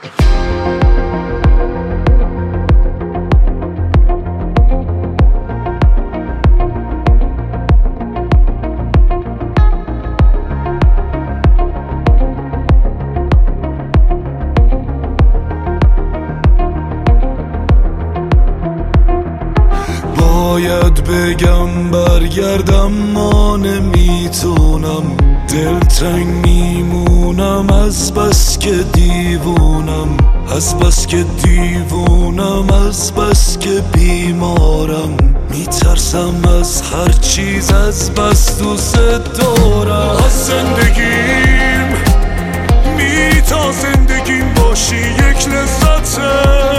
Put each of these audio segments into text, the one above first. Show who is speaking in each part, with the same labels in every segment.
Speaker 1: باید بگم برگردم ما نمیتونم، دلتنگ میمونم از بس که دیوونم، از بس که دیوونم، از بس که بیمارم، میترسم از هر چیز از بس دوست دارم. از زندگیم تا زندگیم باشی یک لذته،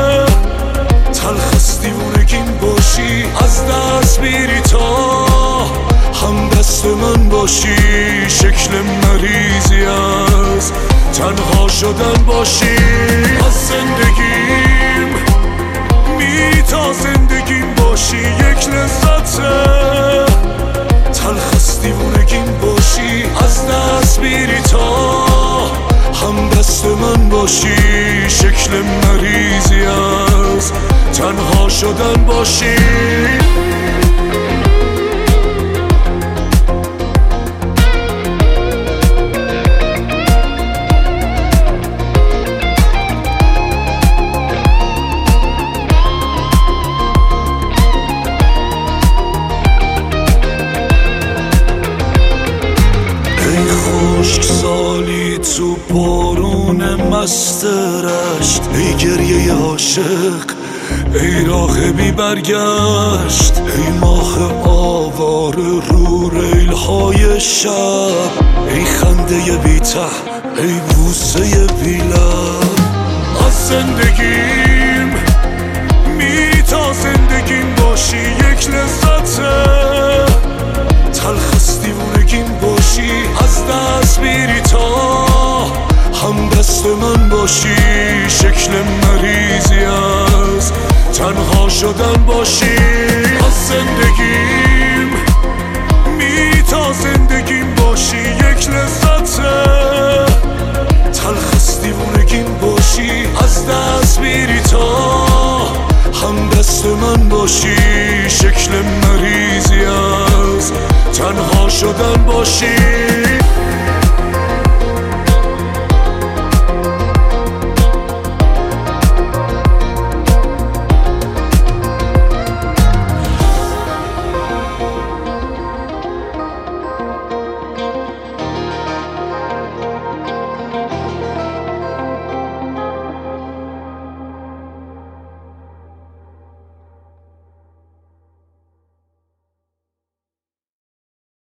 Speaker 1: تلخ دیوونگیم باشی، از دست میری تا هم دست من باشی، شکل مریضی از تنها شدن باشی. از زندگیم تا زندگیم باشی یک لذته، تلخ دیوونگیم باشی، از دست میری تا هم دست من باشی، شکل مریضی از تنها شدن باشی. ای خشک سالی تو بارون مست رشت، ای گریه عاشق، ای راه بی برگشت، ای ماه آوار رو ریل‌های شب، ای خنده بی ته، ای بوسه بی لب. از زندگیم تا زندگیم باشی یک لذته، تلخ دیوونگیم باشی، از دست میری تا هم دست من باشی، شکل مریضی از تنها شدن باشی. از زندگیم تا زندگیم باشی یک لذته، تلخ دیوونگیم باشی، از دست میری تا هم دست من باشی، شکل مریضی از تنها شدن باشی.